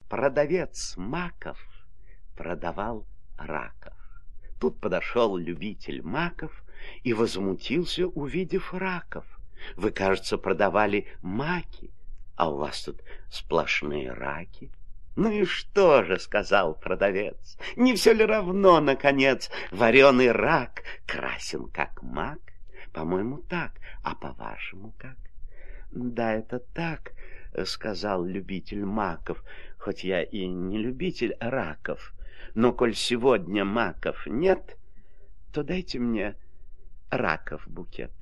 продавец маков продавал раков. Тут подошел любитель маков и возмутился, увидев раков. Вы, кажется, продавали маки, а у вас тут сплошные раки. Ну и что же, сказал продавец, не все ли равно, наконец, вареный рак красен, как мак? По-моему, так, а по-вашему как? Да, это так, сказал любитель маков, хоть я и не любитель раков. Но коль сегодня маков нет, то дайте мне раков букет.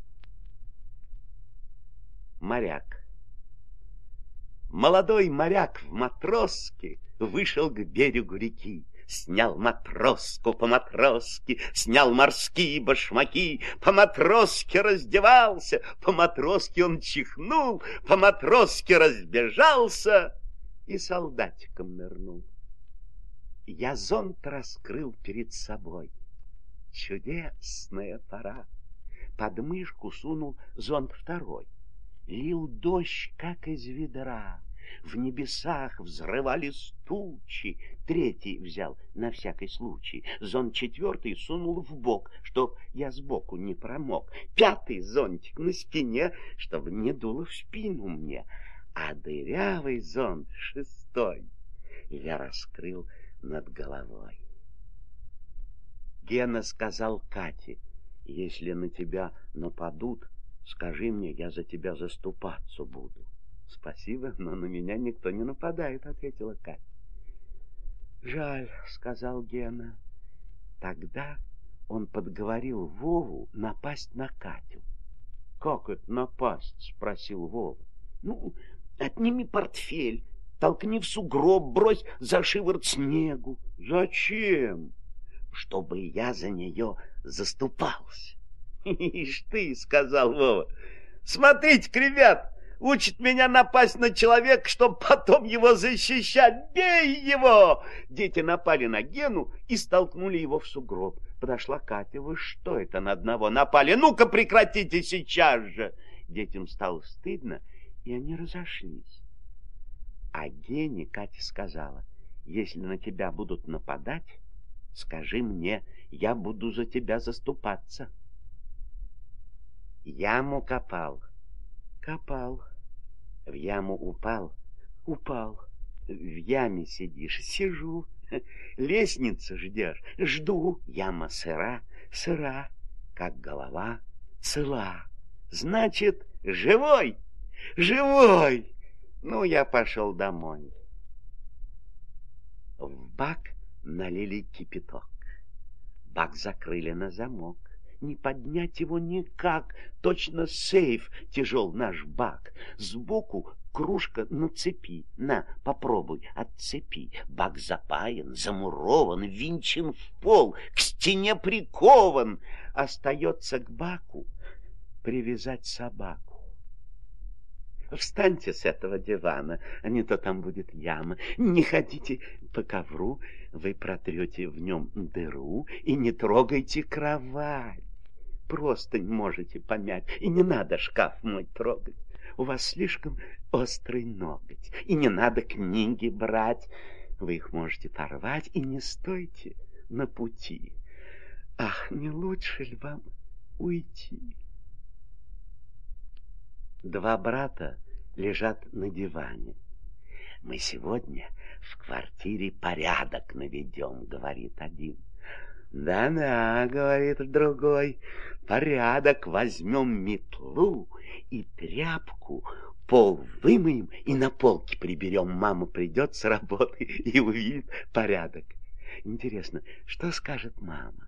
Моряк. Молодой моряк в матроске вышел к берегу реки, снял матроску по-матросски, снял морские башмаки, по-матросски раздевался, по-матросски он чихнул, по-матросски разбежался и солдатиком нырнул. Я зонт раскрыл перед собой. Чудесная пора. Под мышку сунул зонт второй. Лил дождь, как из ведра. В небесах взрывались тучи. Третий взял на всякий случай. Зонт четвертый сунул в бок, чтоб я сбоку не промок. Пятый зонтик на спине, чтоб не дуло в спину мне. А дырявый зонт шестой я раскрыл над головой. Гена сказал Кате: если на тебя нападут, скажи мне, я за тебя заступаться буду. Спасибо, но на меня никто не нападает, ответила Катя. Жаль, сказал Гена. Тогда он подговорил Вову напасть на Катю. Как это напасть? Спросил Вова. Ну, отними портфель, толкни в сугроб, брось за шиворот снегу. Зачем? Чтобы я за нее заступался. Ишь ты, сказал Вова. Смотрите-ка, ребят, учит меня напасть на человека, чтобы потом его защищать. Бей его! Дети напали на Гену и столкнули его в сугроб. Подошла Катя. Вы что это на одного напали? Ну-ка прекратите сейчас же! Детям стало стыдно, и они разошлись. А Гене Катя сказала: если на тебя будут нападать, скажи мне, я буду за тебя заступаться. Яму копал, копал, в яму упал, упал, в яме сидишь, сижу, лестницу ждешь, жду, яма сыра, сыра, как голова цела, значит, живой, живой. Ну, я пошел домой. В бак налили кипяток. Бак закрыли на замок. Не поднять его никак. Точно сейф тяжел наш бак. Сбоку кружка на цепи. На, попробуй, отцепи. Бак запаян, замурован, винчен в пол, к стене прикован. Остается к баку привязать собаку. Встаньте с этого дивана, а не то там будет яма. Не ходите по ковру, вы протрете в нем дыру, и не трогайте кровать. Простынь можете помять, и не надо шкаф мой трогать. У вас слишком острый ноготь, и не надо книги брать. Вы их можете порвать, и не стойте на пути. Ах, не лучше ли вам уйти? Два брата лежат на диване. Мы сегодня в квартире порядок наведем, говорит один. Да-да, говорит другой, порядок, возьмем метлу и тряпку, пол вымоем и на полке приберем. Мама придет с работы и увидит порядок. Интересно, что скажет мама?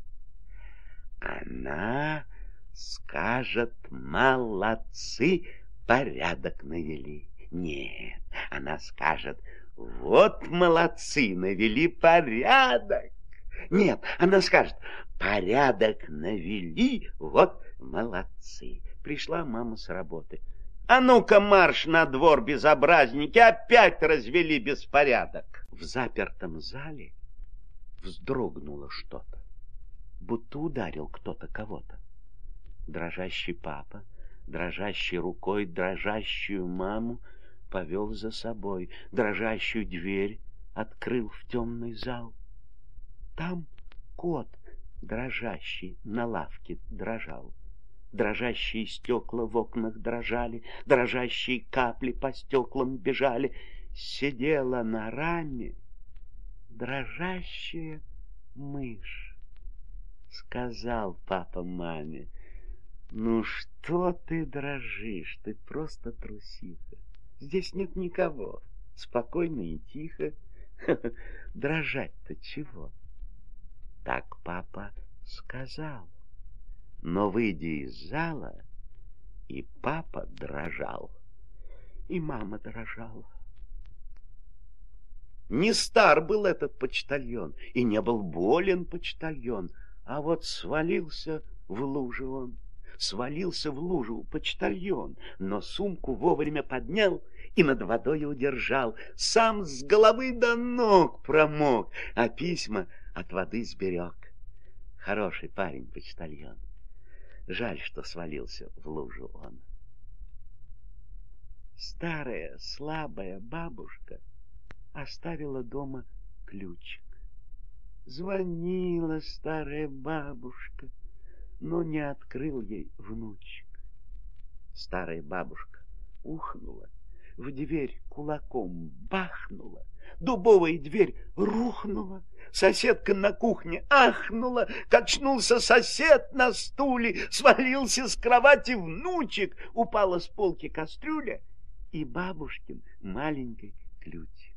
Она скажет: молодцы, порядок навели. Нет, она скажет: вот молодцы, навели порядок. Нет, она скажет: порядок навели, вот молодцы. Пришла мама с работы. А ну-ка марш на двор, безобразники, опять развели беспорядок. В запертом зале вздрогнуло что-то, будто ударил кто-то кого-то. Дрожащий папа, дрожащей рукой дрожащую маму повел за собой, дрожащую дверь открыл в темный зал. Там кот дрожащий на лавке дрожал. Дрожащие стекла в окнах дрожали, дрожащие капли по стеклам бежали. Сидела на раме дрожащая мышь. Сказал папа маме: ну что ты дрожишь, ты просто трусиха. Здесь нет никого, спокойно и тихо. Дрожать-то чего? Так папа сказал. Но, выйдя из зала, и папа дрожал, и мама дрожала. Не стар был этот почтальон, и не был болен почтальон, а вот свалился в лужу он. Свалился в лужу почтальон, но сумку вовремя поднял и над водой удержал. Сам с головы до ног промок, а письма от воды сберег. Хороший парень почтальон. Жаль, что свалился в лужу он. Старая слабая бабушка оставила дома ключик. Звонила старая бабушка, но не открыл ей внучек. Старая бабушка ухнула, в дверь кулаком бахнула, дубовая дверь рухнула, соседка на кухне ахнула, качнулся сосед на стуле, свалился с кровати внучек, упала с полки кастрюля и бабушкин маленький ключик.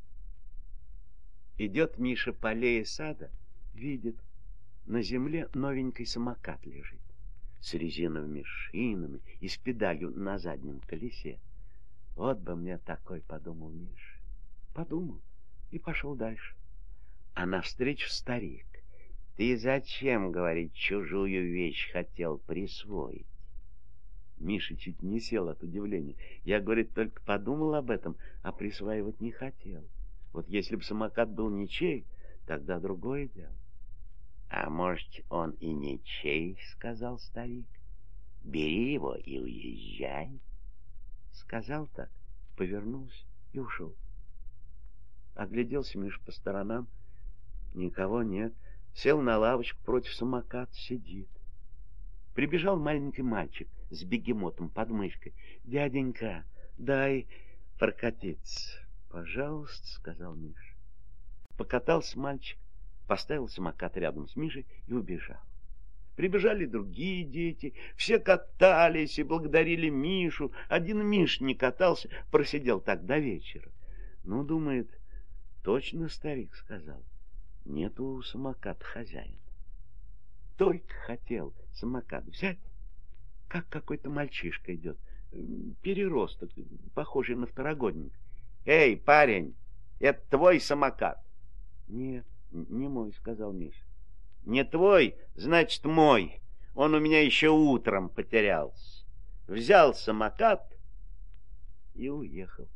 Идет Миша по аллее сада, видит, на земле новенький самокат лежит, с резиновыми шинами и с педалью на заднем колесе. Вот бы мне такой, подумал Миша. Подумал и пошел дальше. А навстречу старик. Ты зачем, говорит, чужую вещь хотел присвоить? Миша чуть не сел от удивления. Я, говорит, только подумал об этом, а присваивать не хотел. Вот если бы самокат был ничей, тогда другое дело. А может, он и ничей, сказал старик. Бери его и уезжай. Сказал так, повернулся и ушел. Огляделся Миша по сторонам. Никого нет. Сел на лавочку против самоката, сидит. Прибежал маленький мальчик с бегемотом под мышкой. Дяденька, дай прокатиться. Пожалуйста, сказал Миша. Покатался мальчик, поставил самокат рядом с Мишей и убежал. Прибежали другие дети, все катались и благодарили Мишу. Один Миш не катался, просидел так до вечера. Ну, думает, точно старик сказал, нету у самоката хозяина. Только хотел самокат взять, как какой-то мальчишка идет, переросток, похожий на второгодника. Эй, парень, это твой самокат? Нет, не мой, сказал Миша. Не твой, значит мой. Он у меня еще утром потерялся. Взял самокат и уехал.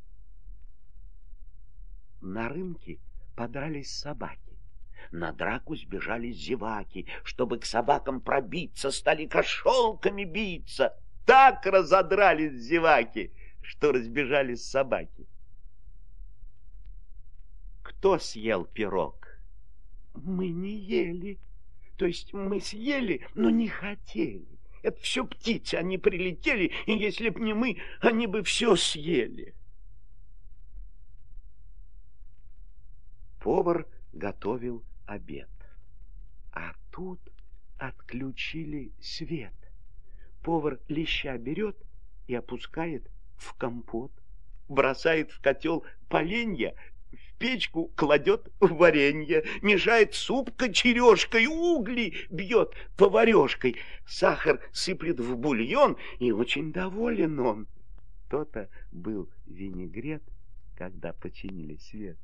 На рынке подрались собаки. На драку сбежали зеваки. Чтобы к собакам пробиться, стали кошелками биться. Так разодрались зеваки, что разбежались собаки. Кто съел пирог? Мы не ели. То есть мы съели, но не хотели. Это все птицы, они прилетели, и если б не мы, они бы все съели. Повар готовил обед. А тут отключили свет. Повар леща берет и опускает в компот, бросает в котел поленья, в печку кладет варенье, мешает суп кочережкой, угли бьет поварешкой, сахар сыплет в бульон, и очень доволен он. То-то был винегрет, когда починили свет.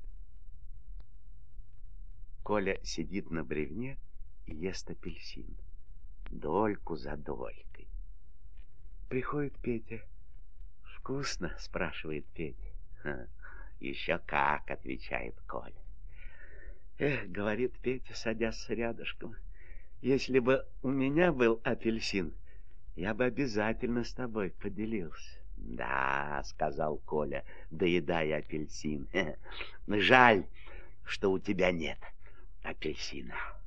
Коля сидит на бревне и ест апельсин, дольку за долькой. Приходит Петя. «Вкусно?» — спрашивает Петя. «Еще как!» — отвечает Коля. «Эх, — говорит Петя, садясь рядышком, — если бы у меня был апельсин, я бы обязательно с тобой поделился. Да, сказал Коля, доедая апельсин. Жаль, что у тебя нет апельсина.